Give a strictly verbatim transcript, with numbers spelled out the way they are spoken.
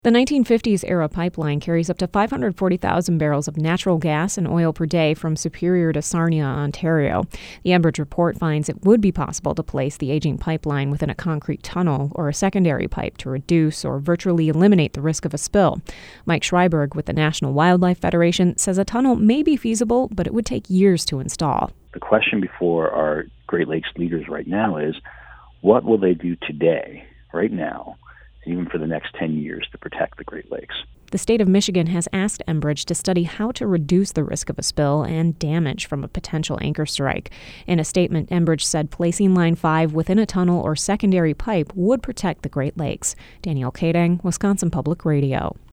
The nineteen fifties-era pipeline carries up to five hundred forty thousand barrels of natural gas and oil per day from Superior to Sarnia, Ontario. The Enbridge report finds it would be possible to place the aging pipeline within a concrete tunnel or a secondary pipe to reduce or virtually eliminate the risk of a spill. Mike Schreiberg with the National Wildlife Federation says a tunnel may be feasible, but it would take years to install. The question before our Great Lakes leaders right now is, what will they do today, right now, even for the next ten years, to protect the Great Lakes? The state of Michigan has asked Enbridge to study how to reduce the risk of a spill and damage from a potential anchor strike. In a statement, Enbridge said placing Line five within a tunnel or secondary pipe would protect the Great Lakes. Danielle Kading, Wisconsin Public Radio.